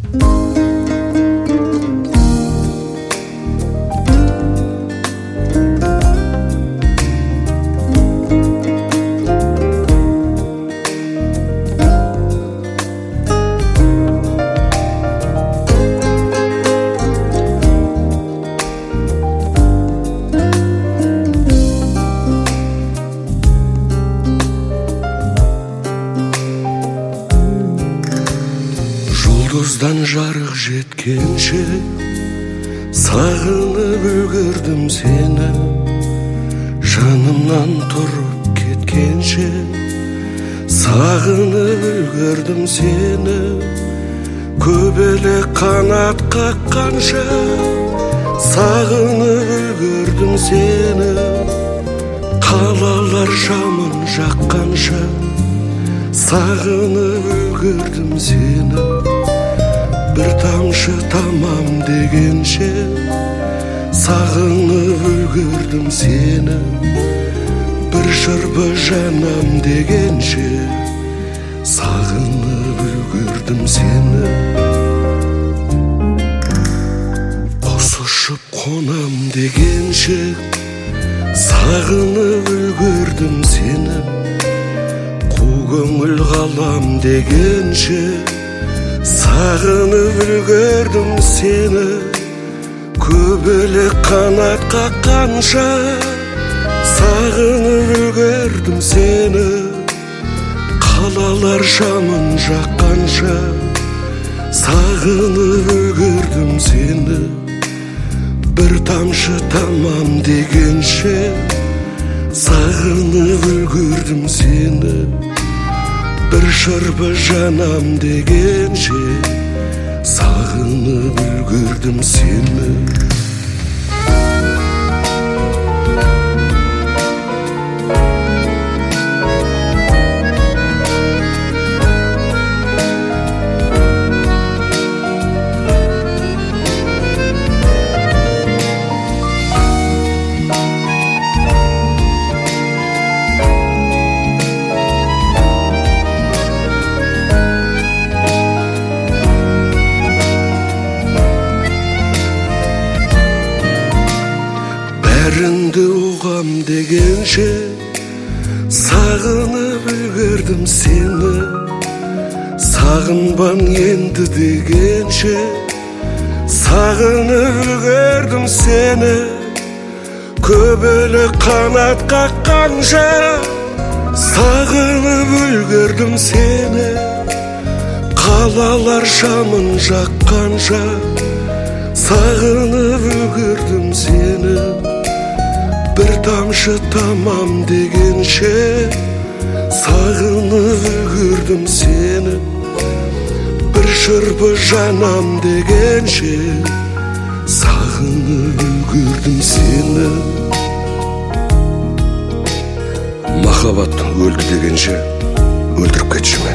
Жұлдыздан жарық жеткенше сағынып үлгердім сені, жанымнан тұрып кеткенше сағынып үлгердім сені. Көбелек қанат қаққанша сағынып үлгердім сені. Қалалар жамын жаққанша сағынып үлгердім сені. Bir тамшы тамам дегенше сағынып үлгердім сені. Bir шырпы жанам дегенше сағынып үлгердім сені. Құс ұшып қонам дегенше сағынып үлгердім сені. Қу көңіл қалам дегенше сағынып үлгердім сені. Көбелек қанат қаққанша сағынып үлгердім сені. Қалалар жамын жаққанша сағынып үлгердім сені. Bir тамшы тамам дегенше сағынып үлгердім сені. Bir шырпы жанам дегенше сағынып үлгердім сені. Бәрінді оғам дегенше сағынып үлгердім сені. Сағынбан енді дегенше сағынып үлгердім сені. Көбелек қанат қаққанша сағынып үлгердім сені. Қалалар жамын жаққанша сағынып үлгердім сені. Bir тамшы тамам дегенше сағынып үлгердім сені. Bir шырпы жанам дегенше сағынып үлгердім сені. Махаббат өлді дегенше өлтіріп кетші